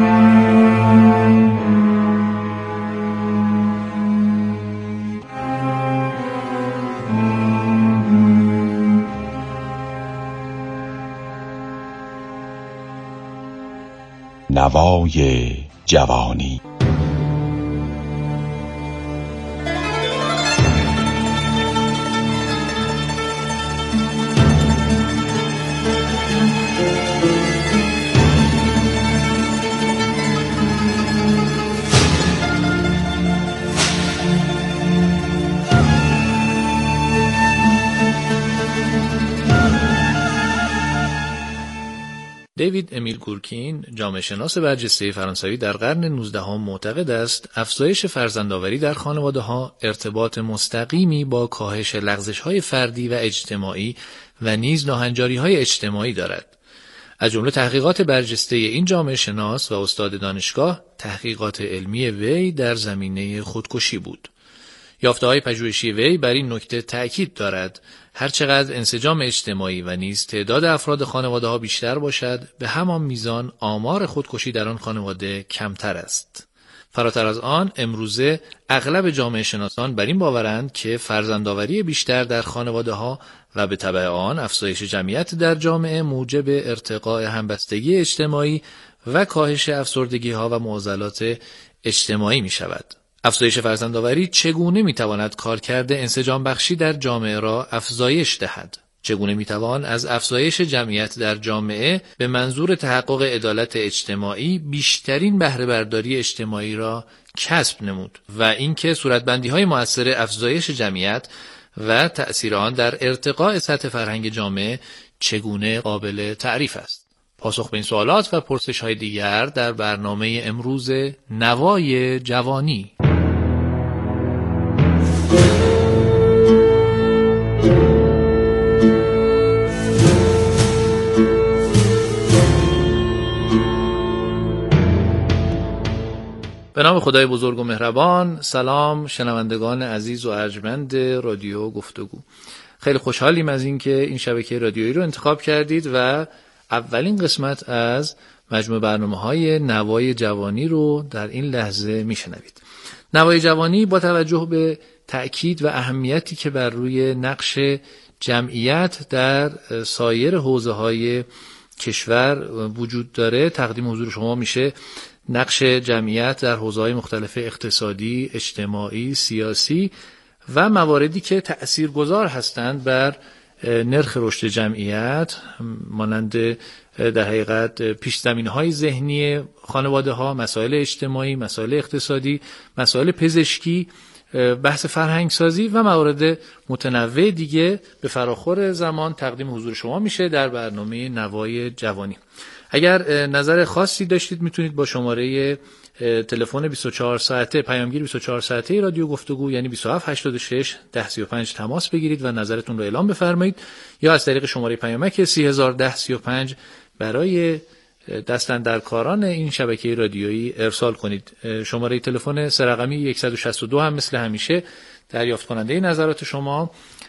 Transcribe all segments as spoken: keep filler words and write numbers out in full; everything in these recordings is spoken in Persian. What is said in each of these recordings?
نوای جوانی. دیوید امیل گورکین، جامعه شناس برجسته فرانسوی، در قرن نوزدهم معتقد است افزایش فرزندآوری در خانواده‌ها ارتباط مستقیمی با کاهش لغزش‌های فردی و اجتماعی و نیز ناهنجاری‌های اجتماعی دارد. از جمله تحقیقات برجسته این جامعه شناس و استاد دانشگاه، تحقیقات علمی وی در زمینه خودکشی بود. یافته‌های پژوهشی وی بر این نکته تأکید دارد هرچقدر انسجام اجتماعی و نیز تعداد افراد خانواده‌ها بیشتر باشد، به همان میزان آمار خودکشی در آن خانواده کمتر است. فراتر از آن، امروزه اغلب جامعه شناسان بر این باورند که فرزندآوری بیشتر در خانواده‌ها و به تبع آن افزایش جمعیت در جامعه موجب ارتقاء همبستگی اجتماعی و کاهش افسردگی‌ها و معضلات اجتماعی می‌شود. افزایش فرزندآوری چگونه میتواند کارکرد انسجام بخشی در جامعه را افزایش دهد؟ چگونه میتوان از افزایش جمعیت در جامعه به منظور تحقق عدالت اجتماعی بیشترین بهره برداری اجتماعی را کسب نمود و اینکه صورتبندی‌های مؤثر افزایش جمعیت و تأثیر آن در ارتقاء سطح فرهنگ جامعه چگونه قابل تعریف است؟ پاسخ به این سوالات و پرسش‌های دیگر در برنامه امروز نوای جوانی. به نام خدای بزرگ و مهربان. سلام شنوندگان عزیز و ارجمند رادیو گفتگو. خیلی خوشحالیم از این که این شبکه رادیویی رو انتخاب کردید و اولین قسمت از مجموعه برنامه‌های نوای جوانی رو در این لحظه میشنوید. نوای جوانی با توجه به تأکید و اهمیتی که بر روی نقش جمعیت در سایر حوزه‌های کشور وجود داره تقدیم حضور شما میشه. نقش جمعیت در حوزه‌های مختلف اقتصادی، اجتماعی، سیاسی و مواردی که تأثیرگذار هستند بر نرخ رشد جمعیت، مانند در حقیقت پیش زمینه‌های ذهنی خانواده‌ها، مسائل اجتماعی، مسائل اقتصادی، مسائل پزشکی، بحث فرهنگسازی و موارد متنوع دیگه به فراخور زمان تقدیم حضور شما میشه در برنامه نوای جوانی. اگر نظر خاصی داشتید میتونید با شماره تلفن بیست و چهار ساعته پیامگیر بیست و چهار ساعته رادیو گفتگو یعنی بیست و هفت هشتاد و شش ده سی و پنج تماس بگیرید و نظرتون رو اعلام بفرمایید، یا از طریق شماره پیامک سی هزار و ده سی و پنج برای دستاندرکاران این شبکه رادیویی ارسال کنید. شماره تلفن سه رقمی صد و شصت و دو هم مثل همیشه دریافت کننده نظرات شما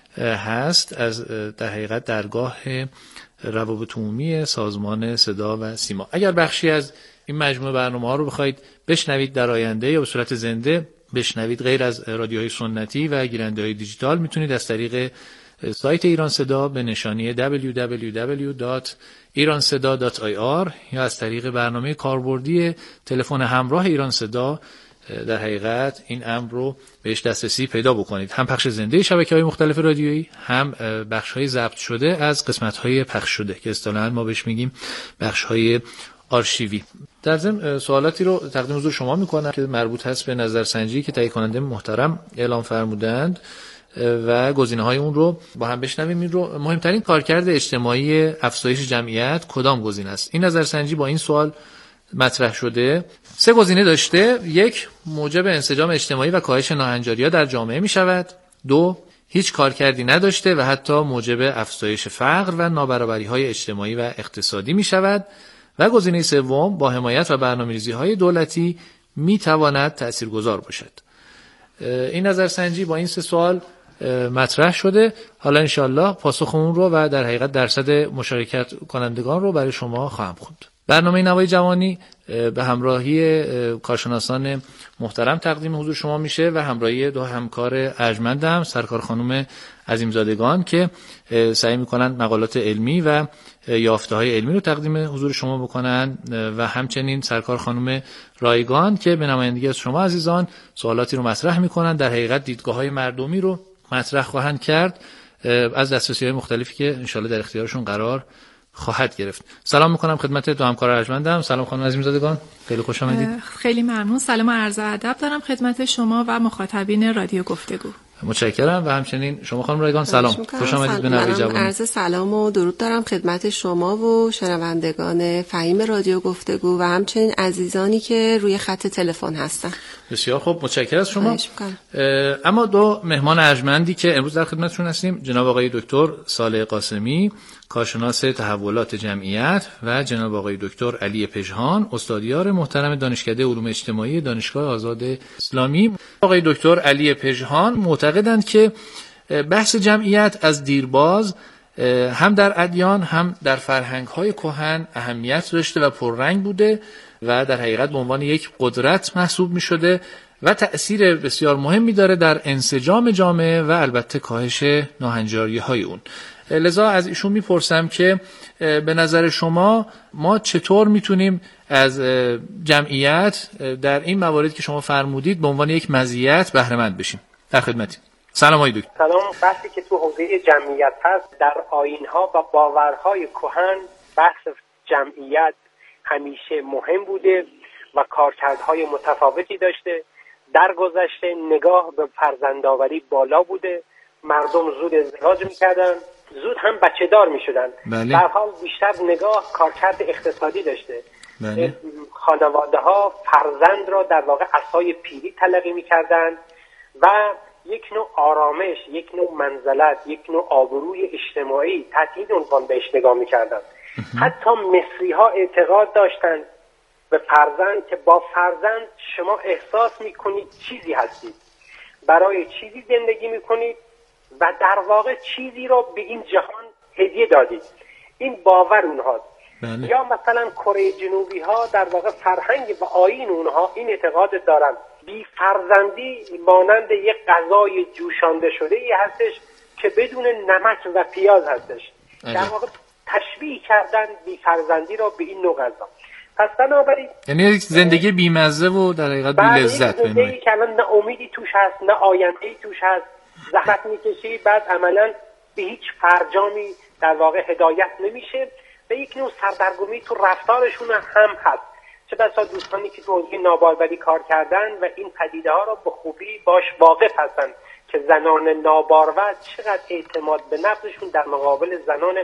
هست از در حقیقت درگاه روابط عمومی سازمان صدا و سیما. اگر بخشی از این مجموعه برنامه‌ها رو بخواید بشنوید در آینده یا به صورت زنده بشنوید غیر از رادیوهای سنتی و گیرنده‌های دیجیتال، میتونید از طریق سایت ایران صدا به نشانی دبلیو دبلیو دبلیو دات ایران صدا دات آی آر یا از طریق برنامه کاربردی تلفن همراه ایران صدا در حقیقت این امر رو بهش دسترسی پیدا بکنید. هم پخش زنده شبکه‌های مختلف رادیویی، هم بخش‌های ضبط شده از قسمت‌های پخش شده که اصطلاحاً ما بهش میگیم بخش‌های آرشیوی. در ضمن سوالاتی رو تقدیم حضور شما می‌کنم که مربوط هست به نظرسنجی که تهیه کننده محترم اعلام فرمودند و گزینه‌های اون رو با هم بشنویم. این رو مهمترین کارکرد اجتماعی افزایش جمعیت کدام گزینه است؟ این نظرسنجی با این سوال مطرح شده. سه گزینه داشته. یک، موجب انسجام اجتماعی و کاهش ناهنجاری‌ها در جامعه می شود. دو، هیچ کارکردی نداشته و حتی موجب افزایش فقر و نابرابری‌های اجتماعی و اقتصادی می شود. و گزینه سوم، با حمایت و برنامه‌ریزی‌های دولتی می تواند تأثیرگذار باشد. این نظرسنجی با این سه سوال مطرح شده. حالا انشالله پاسخ اون رو و در حقیقت درصد مشارکت کنندگان رو برای شما خواهم خوند. برنامه نوای جوانی به همراهی کارشناسان محترم تقدیم حضور شما میشه و همراهی دو همکار ارجمندم، سرکار خانم عظیمزادگان که سعی میکنن مقالات علمی و یافته‌های علمی رو تقدیم حضور شما بکنن و همچنین سرکار خانم رایگان که به نمایندگی از شما عزیزان سوالاتی رو مطرح میکنن، در حقیقت دیدگاه‌های مردمی رو مطرح خواهند کرد از دسترسی‌های مختلفی که انشالله در اختیارشون قرار خواهد گرفت. سلام میکنم خدمت دو همکار ارجمندم. سلام خانم عظیمزادگان، خیلی خوش آمدید. خیلی ممنون. سلام و عرض ادب دارم خدمت شما و مخاطبین رادیو گفتگو. متشکرم. و همچنین شما خانم رایگان سلام، خوش آمدید به نوای جوانی. عرض سلام و درود دارم خدمت شما و شنوندگان فهیم رادیو گفتگو و همچنین عزیزانی که روی خط تلفن هستن. بسیار خوب، متشکرم از شما. اما دو مهمان ارجمندی که امروز در خدمتشون هستیم، جناب آقای دکتر صالح قاسمی، کارشناس تحولات جمعیت و جناب آقای دکتر علی پژهان، استادیار محترم دانشکده علوم اجتماعی دانشگاه آزاد اسلامی. آقای دکتر علی پژهان معتقدند که بحث جمعیت از دیرباز هم در ادیان هم در فرهنگ‌های کهن اهمیت داشته و پررنگ بوده و در حقیقت به عنوان یک قدرت محسوب می‌شده و تأثیر بسیار مهمی داره در انسجام جامعه و البته کاهش ناهنجاری‌های اون. لذا از ایشون میپرسم که به نظر شما ما چطور میتونیم از جمعیت در این مواردی که شما فرمودید به عنوان یک مزیت بهره مند بشیم؟ در خدمتیم. سلام آقای دکتر. سلام. بحثی که تو حوزه جمعیت هست، در آیین‌ها و باورهای کهن بحث جمعیت همیشه مهم بوده و کارکردهای متفاوتی داشته. در گذشته نگاه به فرزندآوری بالا بوده، مردم زود ازدواج میکردن، زود هم بچه دار میشدن. در حال بیشتر نگاه کارکرد اقتصادی داشته. بله. خانواده ها فرزند را در واقع عصای پیری تلقی میکردن و یک نوع آرامش، یک نوع منزلت، یک نوع آبروی اجتماعی تحت این عنوان بهش نگاه میکردن. حتی مصری ها اعتقاد داشتند به فرزند که با فرزند شما احساس میکنید چیزی هستید، برای چیزی زندگی میکنید و در واقع چیزی رو به این جهان هدیه دادید. این باور اونهاست. بله. یا مثلا کره جنوبی ها در واقع فرهنگ و آیین اونها این اعتقاد دارن بی فرزندی مانند یک غذای جوشانده شده ای هستش که بدون نمک و پیاز هستش. بله. در واقع تشبیه کردن بی فرزندی رو به این نوع غذا. پس بنابراین یعنی یک زندگی بی‌مزه و در حقیقت بی لذت، زندگی که الان نه امیدی توش هست نه آینده‌ای توش هست، زحمت میکشی بعد عملاً به هیچ فرجامی در واقع هدایت نمیشه و یک نوع سردرگمی تو رفتارشون هم هست. چه بسا دوستانی که تو حوزه ناباروری کار کردن و این پدیده ها را به خوبی باش واقف هستن که زنان نابارور چقدر اعتماد به نفسشون در مقابل زنان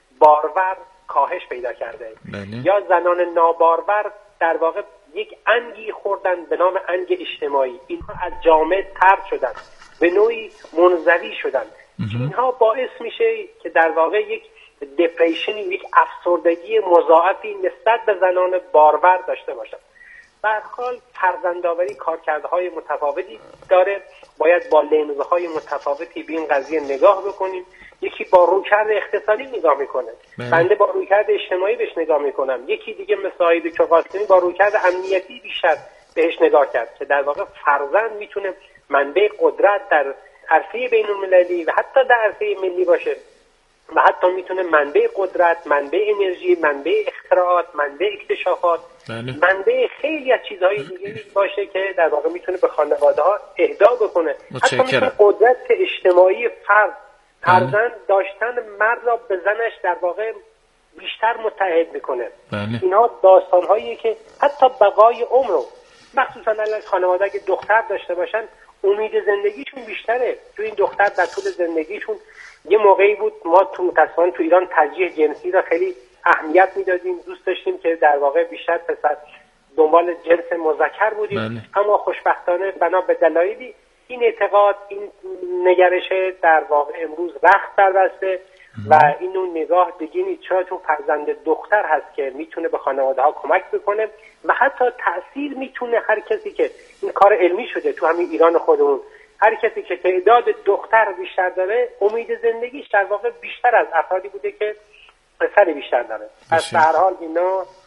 بارور کاهش پیدا کرده. بله. یا زنان نابارور در واقع یک انگی خوردن به نام انگ اجتماعی، اینها از جامعه طرد شدن، به نوعی منزوی شدن. اینها باعث میشه که در واقع یک دپریشن، یک افسردگی مضاعفی نسبت به زنان بارور داشته باشن. به هر حال فرزندآوری کارکردهای متفاوتی داره، باید با لنزهای متفاوتی به این قضیه نگاه بکنیم. یکی با رویکرد اقتصادی نگاه میکنه، بنده با رویکرد اجتماعی بهش نگاه میکنم، یکی دیگه مثل آقای دکتر قاسمی با رویکرد امنیتی بیشتر بهش نگاه کرد که در واقع فرزند میتونه منبع قدرت در عرصه بین المللی و حتی در عرصه ملی باشه و حتی میتونه منبع قدرت، منبع انرژی، منبع اختراعات، منبع اکتشافات، بله. منبع خیلی از چیزهای دیگه باشه که در واقع میتونه به خانواده ها اهدا بکنه. حتی میتونه قدرت اجتماعی فرد، فرزند داشتن مرد را به زنش در واقع بیشتر متحد میکنه. بله. اینا داستانهاییه که حتی بقای عمر رو، مخصوصا الان خانواده اگه دختر داشته باشن امید زندگیشون بیشتره. تو این دختر در طول زندگیشون یه موقعی بود ما تو متاسفانه تو ایران ترجیح جنسی را خیلی اهمیت میدادیم، دوست داشتیم که در واقع بیشتر پسر دنبال جنس مذکر بودیم. بله. اما خوشبختانه بنا به دلایلی این اعتقاد، این نگرش در واقع امروز رخت بربسته و این اون نگاه دیگه نیست. چرا چون فرزند دختر هست که میتونه به خانواده ها کمک بکنه و حتی تأثیر میتونه هر کسی که این کار علمی شده تو همین ایران خودمون، هر کسی که تعداد دختر بیشتر داره امید زندگیش در واقع بیشتر از افرادی بوده که پسر بیشتر داره. پس به هر حال اینا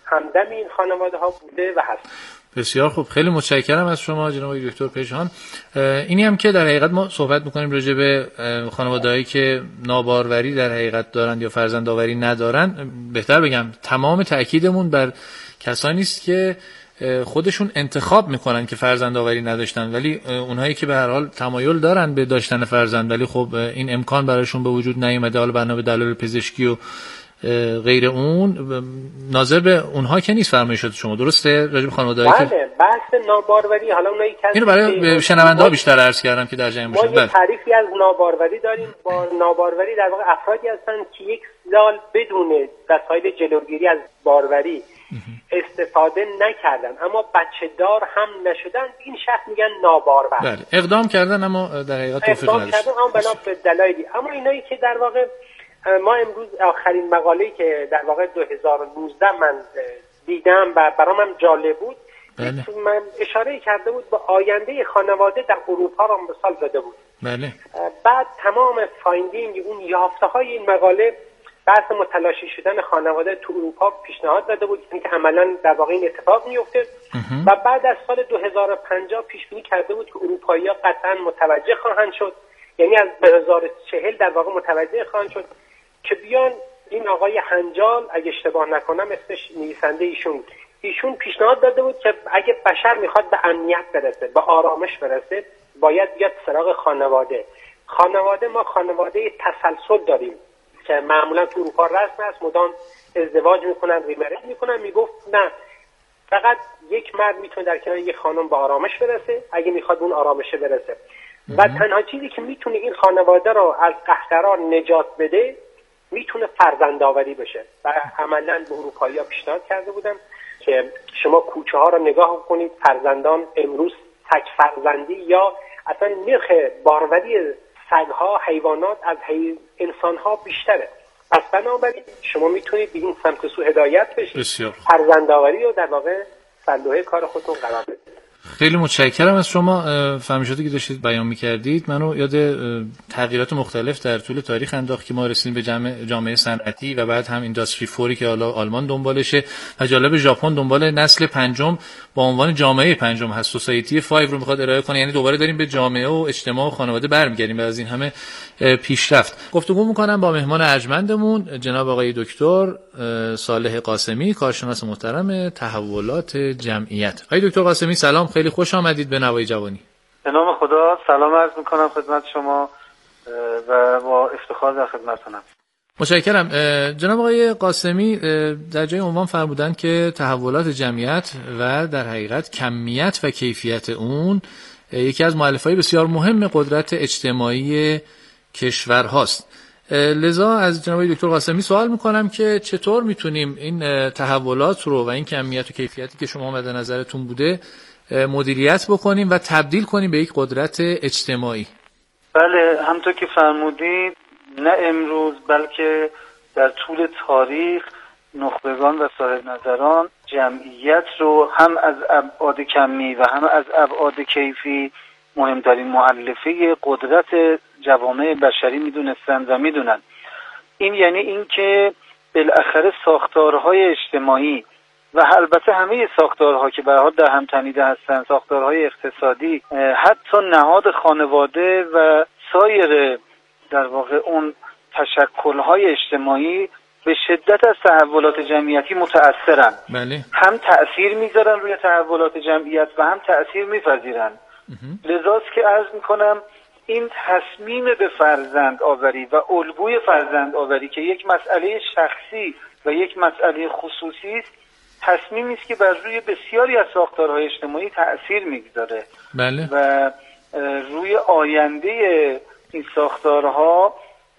همدم این خانواده ها بوده و هست. بسیار خوب، خیلی متشکرم از شما جناب دکتر پژمان. اینی هم که در حقیقت ما صحبت می‌کنیم راجع به خانواده‌هایی که ناباروری در حقیقت دارند یا فرزندآوری ندارند. بهتر بگم تمام تأکیدمون بر کسانی است که خودشون انتخاب میکنن که فرزندآوری نداشتن، ولی اونهایی که به هر حال تمایل دارن به داشتن فرزند ولی خب این امکان براشون به وجود نیومده، حالا بنا به دلایل پزشکی و غیر اون، ناظر به اونها که نیست فرمایشات شما، درسته؟ راجع به خانواده‌ای که بله، بحث ناباروری، حالا اونایی که اینو برای شنونده‌ها بیشتر عرض کردم که در جریان باشن. ما یه تعریفی از ناباروری داریم. با ناباروری در واقع افرادی هستن که یک سال بدون وسایل جلوگیری از باروری استفاده نکردن اما بچه دار هم نشدن، این شخص میگن نابارور. بله، اقدام کردن اما در حقیقت توفیق نداشتن. اقدام کردن اما بنا به دلایلی. اما اینایی که در واقع ما امروز آخرین مقاله‌ای که در واقع دو هزار و نوزده من دیدم و برام هم جالب بود، بله. من اشاره کرده بود به آینده خانواده در اروپا را مثال زده بود. بله. بعد تمام فایندینگ اون یافته های این مقاله بحث متلاشی شدن خانواده تو اروپا پیشنهاد داده بود که عملا در واقع این اتفاق میفته و بعد از سال دو هزار و پنجاه پیش بینی کرده بود که اروپایی‌ها قطعا متوجه خواهند شد، یعنی از دو هزار و چهل در واقع متوجه خواهند شد که بیان این آقای هنجال اگه اشتباه نکنم اسمش نویسنده ایشون ایشون پیشنهاد داده بود که اگه بشر میخواد به امنیت برسه، به آرامش برسه، باید بیاد سراغ خانواده. خانواده ما خانواده تسلسل داریم که معمولا تو اروپا رسم است، مدام ازدواج میکنن، ریمریج میکنن. میگفت نه، فقط یک مرد میتونه در کنار یک خانم به آرامش برسه اگه میخواد اون آرامشه برسه و تنها چیزی که میتونه این خانواده رو از قهرقرار نجات بده میتونه فرزندآوری بشه. و عملا به اروپایی‌ها پیشنهاد کرده بودن که شما کوچه ها رو نگاه کنید، فرزندان امروز تک فرزندی یا اصلا نرخ باروری سگ‌ها، حیوانات از حی... انسان‌ها بیشتره. پس بنابراین شما میتونید به این سمت سو هدایت بشید، فرزندآوری رو در واقع سلوحه کار خودتون قرار بدید. خیلی متشکرم از شما. فرمایشاتی که داشتید بیان می‌کردید منو یاد تغییرات مختلف در طول تاریخ انداخت که ما رسیدیم به جامعه جامعه صنعتی و بعد هم اینداستری فوری که حالا آلمان دنبالشه و جالب ژاپن دنبال نسل پنجم با عنوان جامعه پنجم هست، سوسایتی پنج رو می‌خواد ارائه کنه. یعنی دوباره داریم به جامعه و اجتماع و خانواده برمیگردیم بعد از این همه پیشرفت. گفتگو می‌کنم با مهمان ارجمندمون جناب آقای دکتر صالح قاسمی، کارشناس محترم تحولات جمعیت. آقای دکتر قاسمی سلام، خیلی خوش آمدید به نوای جوانی. به نام خدا سلام عرض میکنم خدمت شما و با افتخار در خدمتتونم. متشکرم. جناب آقای قاسمی در جای عنوان فرمودن که تحولات جمعیت و در حقیقت کمیت و کیفیت اون یکی از مؤلفه‌های بسیار مهم قدرت اجتماعی کشور هاست. لذا از جناب دکتر قاسمی سوال میکنم که چطور میتونیم این تحولات رو و این کمیت و کیفیتی که شما مد نظرتون بوده مدیریت بکنیم و تبدیل کنیم به یک قدرت اجتماعی. بله، همونطور که فرمودید نه امروز بلکه در طول تاریخ نخبگان و صاحب نظران جمعیت رو هم از ابعاد کمی و هم از ابعاد کیفی مهمترین مؤلفه قدرت جوامع بشری میدونستند و میدونن. این یعنی این که بالاخره ساختارهای اجتماعی و البته همه ساختارها که به هر حال در هم تنیده هستند، ساختارهای اقتصادی، حتی نهاد خانواده و سایر در واقع اون تشکل‌های اجتماعی به شدت از تحولات جمعیتی متأثرن. بله. هم تأثیر میذارن روی تحولات جمعیت و هم تأثیر میپذیرن. لذاست که عرض میکنم این تصمیم به فرزند آوری و الگوی فرزند آوری که یک مسئله شخصی و یک مسئله خصوصی است، تصمیمی است که بر روی بسیاری از ساختارهای اجتماعی تأثیر میگذاره. بله. و روی آینده این ساختارها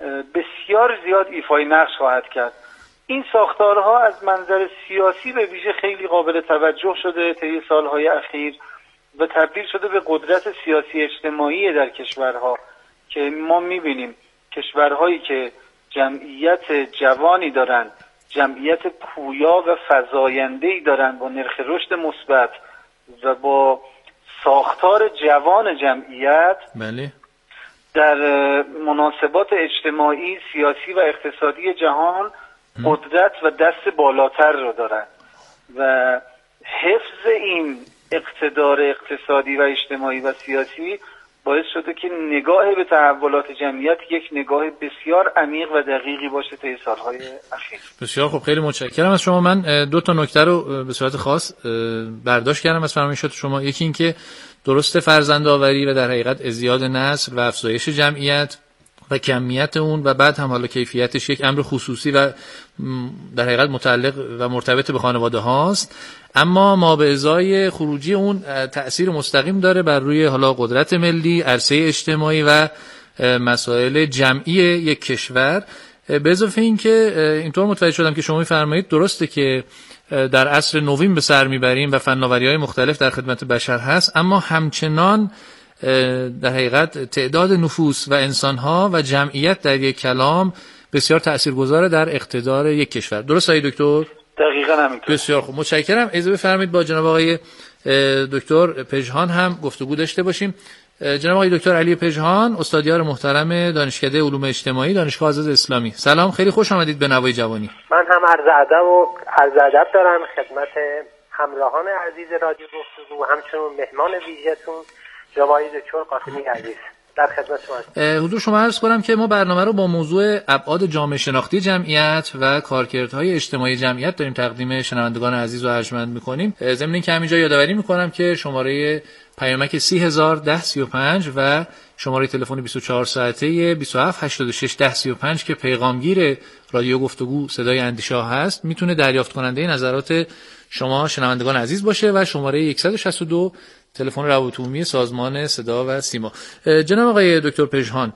بسیار زیاد ایفای نقش خواهد کرد. این ساختارها از منظر سیاسی به ویژه خیلی قابل توجه شده طی سالهای اخیر و تبدیل شده به قدرت سیاسی اجتماعی در کشورها که ما میبینیم کشورهایی که جمعیت جوانی دارند، جمعیت پویا و فزاینده‌ای دارند با نرخ رشد مثبت و با ساختار جوان جمعیت، بله، در مناسبات اجتماعی، سیاسی و اقتصادی جهان قدرت و دست بالاتر رو دارند. و حفظ این اقتدار اقتصادی و اجتماعی و سیاسی باعث شده که نگاه به تحولات جمعیت یک نگاه بسیار عمیق و دقیقی باشه طی سالهای اخیر. بسیار خب، خیلی متشکرم از شما. من دو تا نکته رو به صورت خاص برداشت کردم از فرمایشات شما. یکی این که درست فرزندآوری و در حقیقت ازدیاد نسل و افزایش جمعیت و کمیت اون و بعد هم حالا کیفیتش یک امر خصوصی و در حقیقت متعلق و مرتبط به خانواده هاست، اما ما به ازای خروجی اون تأثیر مستقیم داره بر روی حالا قدرت ملی، عرصه اجتماعی و مسائل جمعی یک کشور. به اضافه این که اینطور متوجه شدم که شما می‌فرمایید درسته که در عصر نوین به سر میبریم و فناوری‌های مختلف در خدمت بشر هست، اما همچنان در حقیقت تعداد نفوس و انسانها و جمعیت در یک کلام بسیار تاثیرگذاره در اقتدار یک کشور. درست آقای دکتر؟ دقیقاً همینطور. بسیار خوب، متشکرم. اجازه بفرمایید با جناب آقای دکتر پژهان هم گفتگو داشته باشیم. جناب آقای دکتر علی پژهان، استادیار محترم دانشکده علوم اجتماعی دانشگاه آزاد اسلامی. سلام، خیلی خوش آمدید به نوای جوانی. من هم عرض ادب و عرض ادب دارم خدمت همراهان عزیز رادیو گفتگو، همچنین مهمان ویژه‌تون جناب آقای دکتر قاسمی عزیز. در خدمت شما هستم. حضور شما عرض کنم که ما برنامه رو با موضوع ابعاد جامعه شناختی جمعیت و کارکردهای اجتماعی جمعیت داریم تقدیم شنوندگان عزیز و ارجمند می‌کنیم. ضمن اینکه همینجا یادآوری می‌کنم که شماره پیامک سی هزار ده سی و پنج و شماره تلفن بیست و چهار ساعته بیست و هفت هشتاد و شش ده سی و پنج که پیغامگیر رادیو گفتگو صدای اندیشه هست میتونه دریافت کننده نظرات شما شنوندگان عزیز باشه و شماره صد و شصت و دو تلفن روابط عمومی سازمان صدا و سیما. جناب آقای دکتر پژهان،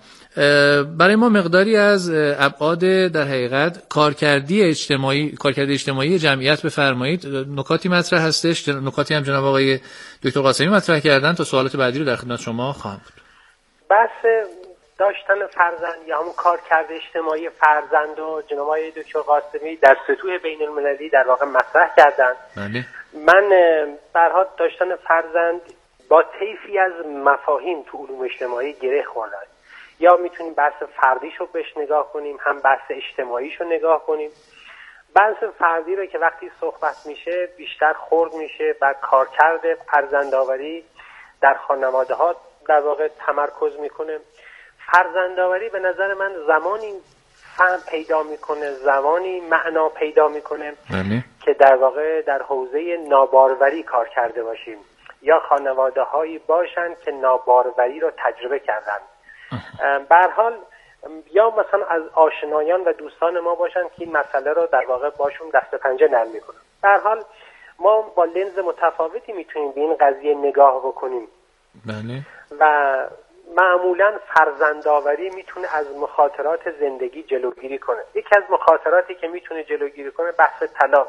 برای ما مقداری از ابعاد در حقیقت کارکردی اجتماعی کارکردی اجتماعی جمعیت بفرمایید. نکاتی مطرح هستش، نکاتی هم جناب آقای دکتر قاسمی مطرح کردن. تا سوالات بعدی رو در خدمت شما خواهم بود. بحث داشتن فرزند یا همون کارکرد اجتماعی فرزند و جناب آقای دکتر قاسمی در سطوح بین المللی در واقع مطرح کردن. بله. من برها داشتن فرزند با طیفی از مفاهیم تو علوم اجتماعی گره خورده. یا میتونیم بحث فردیش رو بهش نگاه کنیم، هم بحث اجتماعیش رو نگاه کنیم. بحث فردی رو که وقتی صحبت میشه بیشتر خورد میشه بر کارکرد فرزندآوری در خانواده ها در واقع تمرکز میکنه. فرزندآوری به نظر من زمانی فهم پیدا میکنه، زمانی معنا پیدا میکنه بله. که در واقع در حوزه ناباروری کار کرده باشیم یا خانواده هایی باشن که ناباروری رو تجربه کردن. به هر حال یا مثلا از آشنایان و دوستان ما باشن که این مسئله رو در واقع باشون دست پنجه نرم میکنن. به هر حال ما با لنز متفاوتی میتونیم به این قضیه نگاه بکنیم. بله. و معمولا فرزندآوری میتونه از مخاطرات زندگی جلوگیری کنه. یکی از مخاطراتی که میتونه جلوگیری کنه بحث طلاق.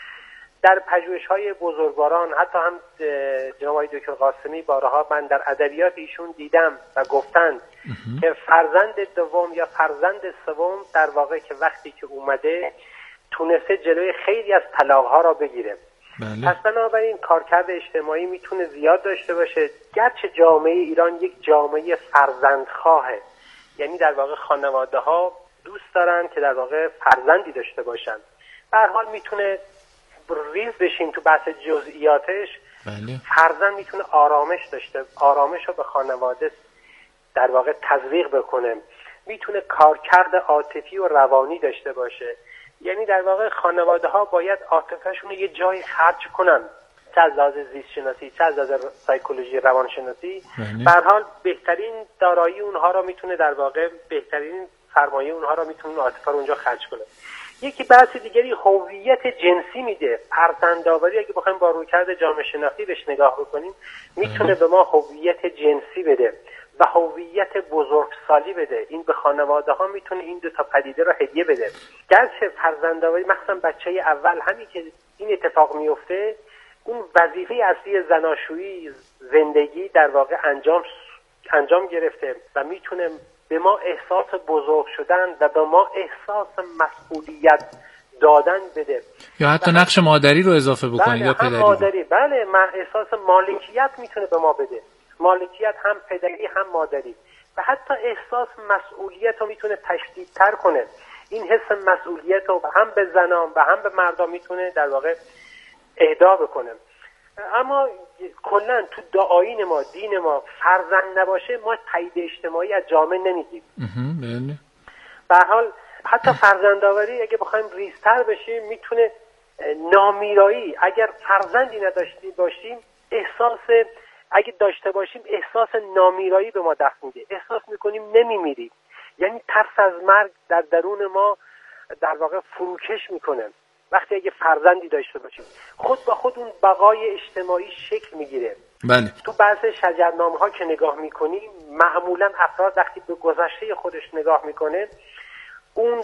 در پژوهش‌های بزرگواران حتی هم جناب آقای دکتر قاسمی بارها من در ادبیات ایشون دیدم و گفتند که فرزند دوم یا فرزند سوم در واقع که وقتی که اومده تونسته جلوی خیلی از طلاق‌ها را بگیره. بله. پس بنابراین کارکرد اجتماعی میتونه زیاد داشته باشه. گرچه جامعه ایران یک جامعه فرزندخواهه، یعنی در واقع خانواده ها دوست دارن که در واقع فرزندی داشته باشن. به هر حال میتونه ریز بشیم تو بحث جزئیاتش. بله. فرزند میتونه آرامش داشته آرامش رو به خانواده در واقع تزریق بکنه. میتونه کارکرد عاطفی و روانی داشته باشه، یعنی در واقع خانواده ها باید عاطفه‌شون یه جایی خرج کنن، چه از لحاظ زیست شناسی چه از لحاظ سایکولوژی روانشناسی. به هر حال بهترین دارایی اونها رو میتونه در واقع بهترین سرمایه اونها رو میتونه عاطفه رو اونجا خرج کنه. یکی بحث دیگری هویت جنسی میده. فرزندآوری اگه بخوایم با رویکرد جامعه شناختی بهش نگاه بکنیم میتونه به ما هویت جنسی بده و هویت بزرگسالی بده. این به خانواده ها میتونه این دو تا پدیده رو هدیه بده. گرچه فرزندآوری مخصوصا بچه اول همین که این اتفاق میفته اون وظیفه اصلی زناشویی زندگی در واقع انجام انجام گرفته و میتونه به ما احساس بزرگ شدن و به ما احساس مسئولیت دادن بده، یا حتی نقش مادری رو اضافه بکنید. بله، یا پدری. مادری بله من احساس مالکیت میتونه به ما بده، مالکیت هم پدری هم مادری، و حتی احساس مسئولیت رو میتونه تشدیدتر کنه. این حس مسئولیت رو هم به زنان و هم به مردان میتونه در واقع اهدا بکنه. اما کلا تو دعاین ما، دین ما، فرزند نباشه ما تایید اجتماعی از جامعه نمیگیریم. به هر حال حتی فرزندآوری اگه بخوایم ریزتر بشیم میتونه نامیرایی، اگر فرزندی نداشتیم باشیم احساس اگه داشته باشیم احساس نامیرایی به ما دست میده، احساس میکنیم نمیمیریم، یعنی ترس از مرگ در درون ما در واقع فروکش میکنه. وقتی اگه فرزندی داشته باشیم خود با خود اون بقای اجتماعی شکل میگیره. بله. تو بعضی شجرنامه ها که نگاه میکنیم معمولا افراد وقتی به گذشته خودش نگاه میکنه اون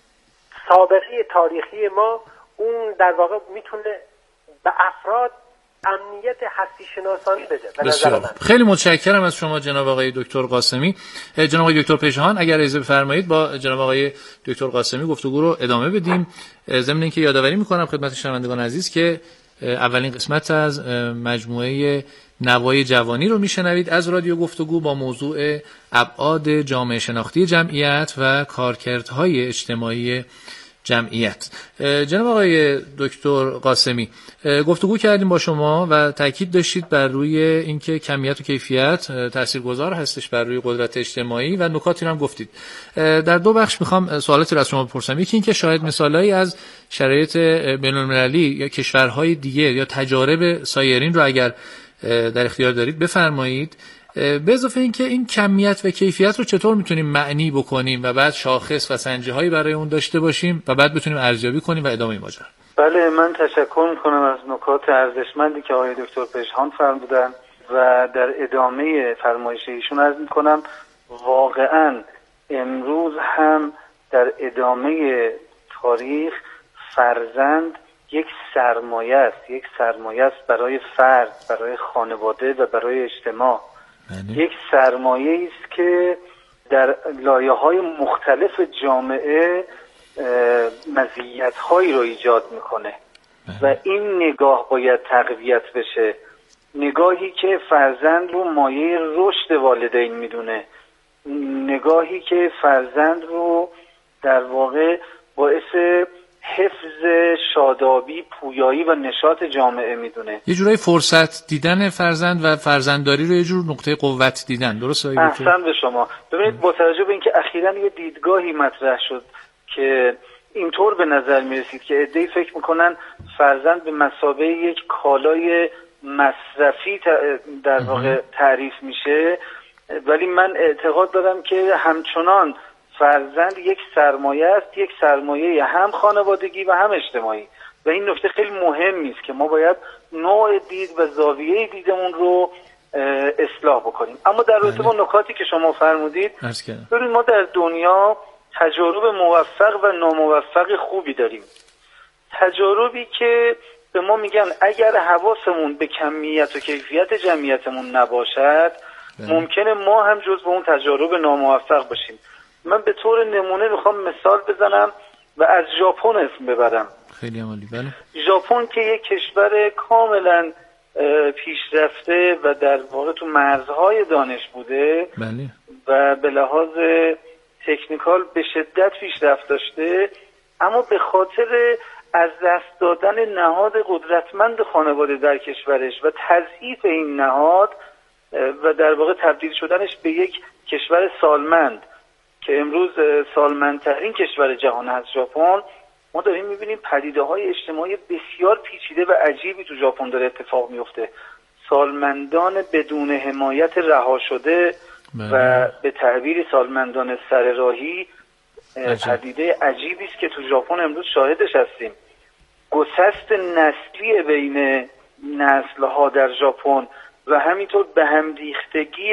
سابقه تاریخی ما اون در واقع میتونه به افراد امنیت هستی شناسانی بده. بسیار خیلی متشکرم از شما جناب آقای دکتر قاسمی. جناب آقای دکتر پژهان اگر اجازه بفرمایید با جناب آقای دکتر قاسمی گفتگو رو ادامه بدیم. ضمن اینکه یادآوری میکنم خدمت شنوندگان عزیز که اولین قسمت از مجموعه نوای جوانی رو میشنوید از رادیو گفتگو با موضوع ابعاد جامعه شناختی جمعیت و کارکردهای اجتماعی جمعیت. جناب آقای دکتر قاسمی گفتگو کردیم با شما و تاکید داشتید بر روی اینکه کمیت و کیفیت تاثیرگذار هستش بر روی قدرت اجتماعی و نکاتی رو هم گفتید. در دو بخش میخوام سوالاتی رو از شما بپرسم. یکی اینکه شاید مثالایی از شرایط بین‌المللی یا کشورهای دیگه یا تجارب سایرین رو اگر در اختیار دارید بفرمایید. به اضافه اینکه این کمیت و کیفیت رو چطور میتونیم معنی بکنیم و بعد شاخص و سنجه‌هایی برای اون داشته باشیم و بعد بتونیم ارزیابی کنیم و ادامه ماجرا. بله، من تشکر میکنم از نکات ارزشمندی که آقای دکتر پژهان فرمودن و در ادامه فرمایش ایشون عرض میکنم واقعا امروز هم در ادامه تاریخ فرزند یک سرمایه است، یک سرمایه است برای فرد، برای خانواده و برای اجتماع. بله. یک سرمایه است که در لایه‌های مختلف جامعه مزیت‌هایی رو ایجاد میکنه. بله. و این نگاه باید تقویت بشه، نگاهی که فرزند رو مایه رشد والدین میدونه، نگاهی که فرزند رو در واقع باعث حفظ شادابی، پویایی و نشاط جامعه میدونه. یه جورایی فرصت دیدن فرزند و فرزندداری رو یه جور نقطه قوت دیدن. درسته؟ احسن به شما. ببینید با توجه به اینکه اخیراً یه دیدگاهی مطرح شد که اینطور به نظر میرسید که عده‌ای فکر میکنن فرزند به مثابه یک کالای مصرفی در واقع تعریف میشه، ولی من اعتقاد دارم که همچنان فرزند یک سرمایه است، یک سرمایه هم خانوادگی و هم اجتماعی و این نکته خیلی مهمی است که ما باید نوع دید و زاویه دیدمون رو اصلاح بکنیم. اما در رابطه با نکاتی که شما فرمودید، ببینید ما در دنیا تجارب موفق و ناموفق خوبی داریم. تجاربی که به ما میگن اگر حواسمون به کمیت و کیفیت جمعیتمون نباشد ممکنه ما هم جزو اون تجارب ناموفق باشیم. من به طور نمونه میخوام مثال بزنم و از ژاپن اسم ببرم. خیلی عالی. بله. ژاپن که یک کشور کاملا پیشرفته و در واقع تو مرزهای دانش بوده. بله. و به لحاظ تکنیکال به شدت پیشرفت داشته، اما به خاطر از دست دادن نهاد قدرتمند خانواده در کشورش و تضعیف این نهاد و در واقع تبدیل شدنش به یک کشور سالمند که امروز سالمندترین کشور جهان هست ژاپن، ما داریم میبینیم پدیده‌های اجتماعی بسیار پیچیده و عجیبی تو ژاپن داره اتفاق میفته. سالمندان بدون حمایت رها شده و به تعبیر سالمندان سر راهی پدیده عجیبی است که تو ژاپن امروز شاهدش هستیم. گسست نسلی بین نسل‌ها در ژاپن و همینطور به همریختگی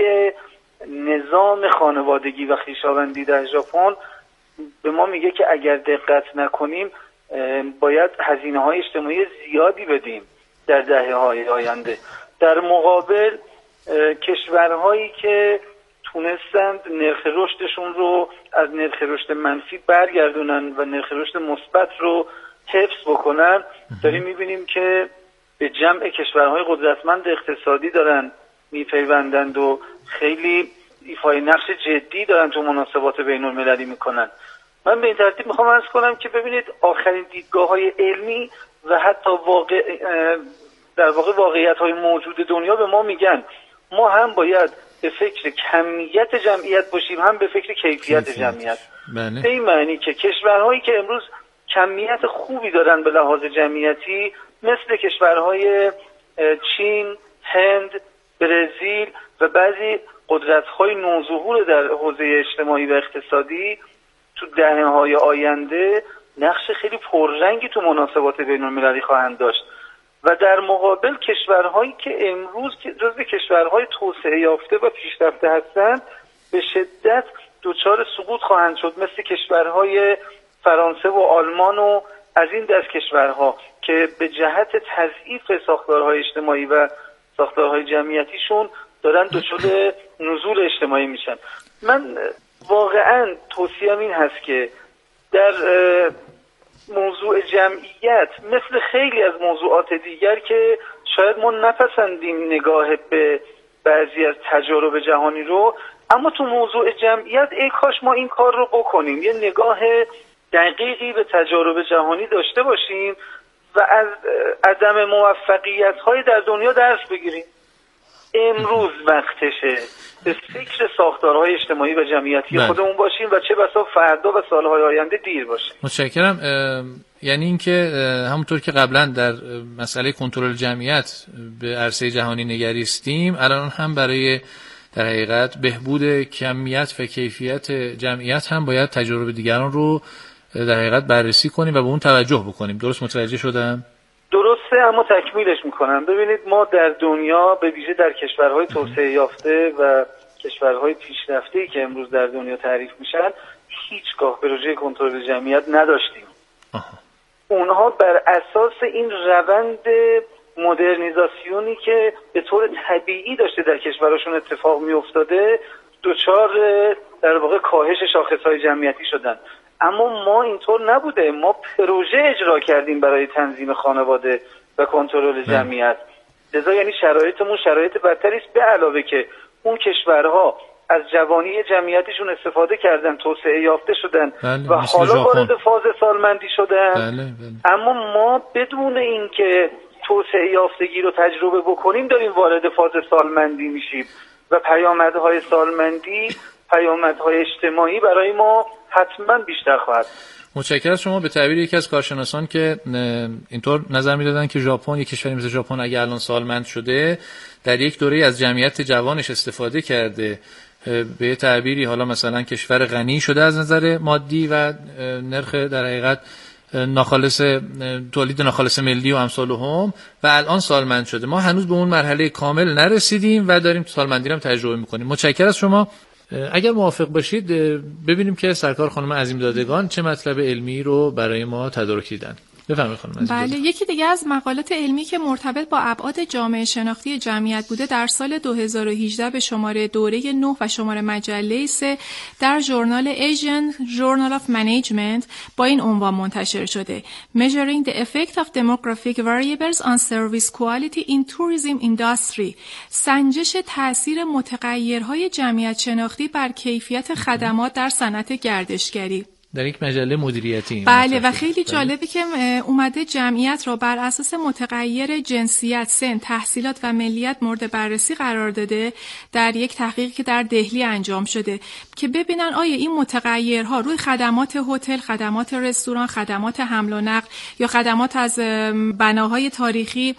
نظام خانوادگی و خویشاوندی در ژاپن به ما میگه که اگر دقت نکنیم باید هزینه‌های اجتماعی زیادی بدیم در دهه‌های آینده. در مقابل کشورهایی که تونستند نرخ رشدشون رو از نرخ رشد منفی برگردونن و نرخ رشد مثبت رو حفظ بکنن، داریم میبینیم که به جمع کشورهای قدرتمند اقتصادی دارن میپیوندند و خیلی ایفای نقش جدی دارن تو مناسبات بین المللی میکنن. من به این ترتیب میخوام عرض کنم که ببینید آخرین دیدگاه‌های علمی و حتی واقع در واقع واقعیت‌های موجود دنیا به ما میگن ما هم باید به فکر کمیت جمعیت باشیم هم به فکر کیفیت جمعیت. بله. به این معنی که کشورهایی که امروز کمیت خوبی دارن به لحاظ جمعیتی مثل کشورهای چین، هند، برزیل و بعضی قدرت‌های نوظهور در حوزه اجتماعی و اقتصادی تو دهه‌های آینده نقش خیلی پررنگی تو مناسبات بین‌المللی خواهند داشت و در مقابل کشورهایی که امروز جزو کشورهای توسعه یافته و پیشرفته هستند به شدت دچار سقوط خواهند شد، مثل کشورهای فرانسه و آلمان و از این دست کشورها که به جهت تضعیف ساختارهای اجتماعی و ساختارهای جمعیتیشون دارن دچار نزول اجتماعی میشن. من واقعا توصیه‌ام این هست که در موضوع جمعیت مثل خیلی از موضوعات دیگر که شاید ما نپسندیم نگاه به بعضی از تجارب جهانی رو، اما تو موضوع جمعیت ای کاش ما این کار رو بکنیم، یه نگاه دقیقی به تجارب جهانی داشته باشیم و از عدم موفقیت‌های در دنیا درس بگیریم. امروز وقتشه به فکر ساختارهای اجتماعی و جمعیتی بله. خودمون باشیم و چه بسا فردا و سالهای آینده دیر باشه. متشکرم. یعنی اینکه همونطور که قبلا در مسئله کنترل جمعیت به عرصه جهانی نگریستیم، الان هم برای در حقیقت بهبود کمیت و کیفیت جمعیت هم باید تجارب دیگران رو در حقیقت بررسی کنیم و به اون توجه بکنیم. درست متوجه شدم؟ درسته، اما تکمیلش میکنم. ببینید ما در دنیا به ویژه در کشورهای توسعه یافته و کشورهای پیشرفته‌ای که امروز در دنیا تعریف میشن هیچگاه پروژه کنترل جمعیت نداشتیم. آها. اونها بر اساس این روند مدرنیزاسیونی که به طور طبیعی داشته در کشورشون اتفاق میافتاده دچار در واقع کاهش شاخصهای جمعیتی شدن. اما ما اینطور نبوده، ما پروژه اجرا کردیم برای تنظیم خانواده و کنترل جمعیت. لذا یعنی شرایطمون شرایط بدتری است، به علاوه که اون کشورها از جوانی جمعیتشون استفاده کردن، توسعه یافته شدن بله، و حالا وارد فاز سالمندی شدن. بله، بله. اما ما بدون اینکه توسعه یافتگی رو تجربه بکنیم داریم وارد فاز سالمندی میشیم و پیامدهای سالمندی پیامدهای اجتماعی برای ما حتما بیشتر خواهد. متشکرم از شما. به تعبیر یکی از کارشناسان که اینطور نظر میدادن که ژاپن، یک کشوری مثل ژاپن اگه الان سالمند شده در یک دوره از جمعیت جوانش استفاده کرده، به تعبیری حالا مثلا کشور غنی شده از نظر مادی و نرخ در حقیقت ناخالص تولید ناخالص ملی و امثالهم و الان سالمند شده. ما هنوز به اون مرحله کامل نرسیدیم و داریم سالمندی رو تجربه میکنیم. متشکرم از شما. اگر موافق باشید ببینیم که سرکار خانم عظیم‌دادگان چه مطلب علمی رو برای ما تدارک دیدن. بفرمایید خانم عظیم‌دادگان. بله، یکی دیگه از مقالات علمی که مرتبط با ابعاد جامعه شناختی جمعیت بوده در سال دو هزار و هجده به شماره دوره نه و شماره مجله سه در ژورنال Asian Journal of Management با این عنوان منتشر شده: Measuring the effect of demographic variables on service quality in tourism industry. سنجش تأثیر متغیرهای جمعیت شناختی بر کیفیت خدمات در صنعت گردشگری. در یک مجله مدیریتی. بله و خیلی جالبه که اومده جمعیت را بر اساس متغیر جنسیت، سن، تحصیلات و ملیت مورد بررسی قرار داده در یک تحقیقی که در دهلی انجام شده که ببینن آیا این متغیرها روی خدمات هتل، خدمات رستوران، خدمات حمل و نقل یا خدمات از بناهای تاریخی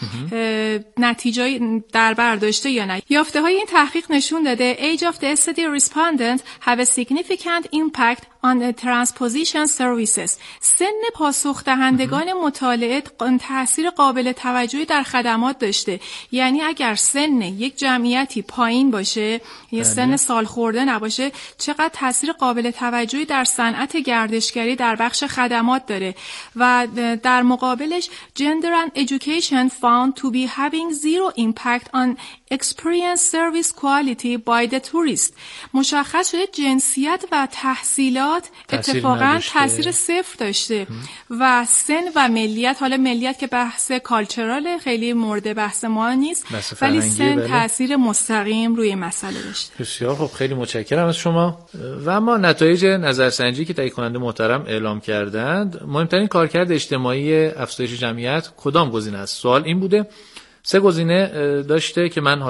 نتیجه در بر داشته یا نه. یافته های این تحقیق نشون داده age of the study respondent have a significant impact on the transposition services. سن پاسخ دهندگان مطالعه تأثیر قابل توجهی در خدمات داشته. یعنی اگر سن یک جمعیتی پایین باشه یا سن سال خورده نباشه چقدر تأثیر قابل توجهی در صنعت گردشگری در بخش خدمات داره و در مقابلش gender and education found to be having zero impact on experience service quality by the tourist. مشخص شده جنسیت و تحصیلات تحصیلات اتفاقا تاثیر صفر داشته و سن و ملیت، حالا ملیت که بحث کالچرال خیلی مورد بحث ما نیست ولی سن بله. تاثیر مستقیم روی مسئله داشته. بسیار خب، خیلی متشکرم از شما. و اما نتایج نظرسنجی که تهیه کننده محترم اعلام کردند، مهمترین کارکرد اجتماعی افزایش جمعیت کدام گزینه است؟ سوال این بوده. سه گزینه داشته که من